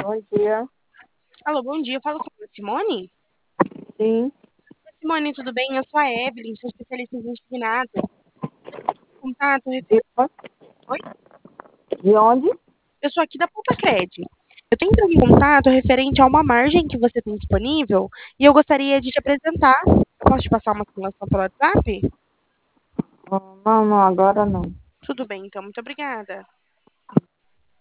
Bom dia. Alô, bom dia. Eu falo com a Simone. Sim. Simone, tudo bem? Eu sou a Evelyn, sou especialista em gente nada. Contato. De onde? Oi? De onde? Eu sou aqui da Poupa Cred. Eu tenho entrado em contato referente a uma margem que você tem disponível e eu gostaria de te apresentar. Eu posso te passar uma simulação pelo WhatsApp? Não, não, agora não. Tudo bem, então. Muito obrigada.